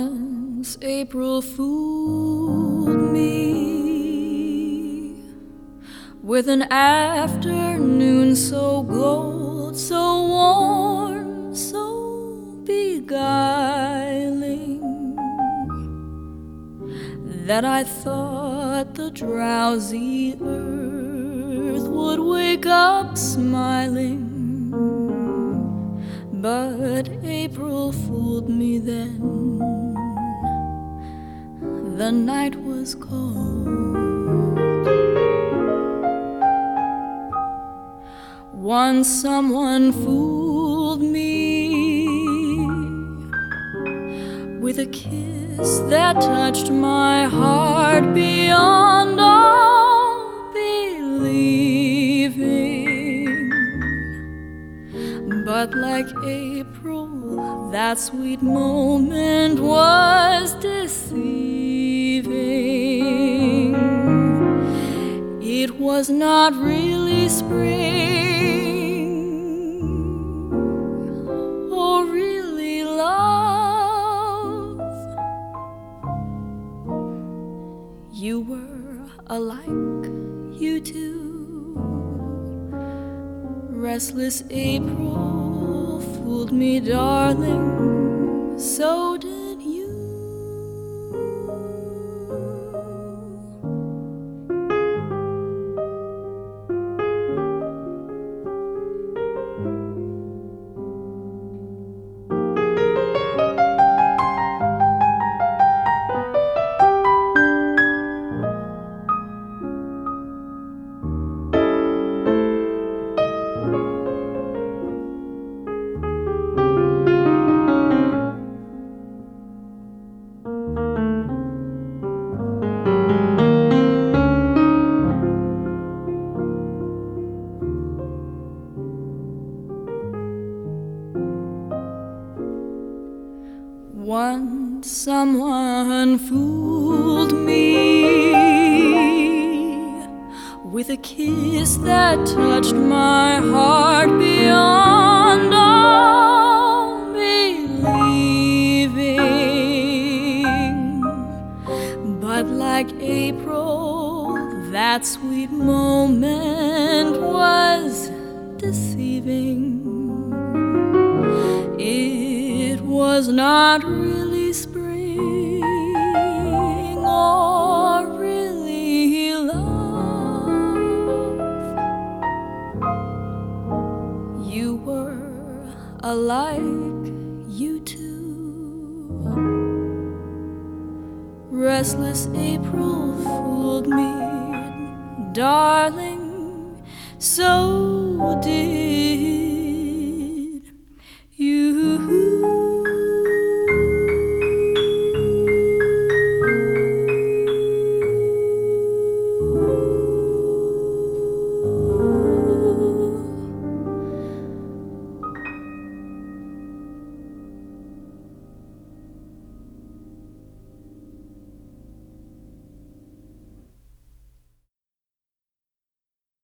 Once April fooled me with an afternoon so gold, so warm, so beguiling, that I thought the drowsy earth would wake up smiling. But April fooled me then. The night was cold. Once someone fooled me with a kiss that touched my heart beyond all believing. But like April, that sweet moment was deceiving. It was not really spring or really love. You were alike, you two. Restless April fooled me, darling, so did you. Once someone fooled me with a kiss that touched my heart beyond all believing. But like April, that sweet moment was deceiving. It was not really spring or really love. You were alike, you two. Restless April fooled me, darling, so did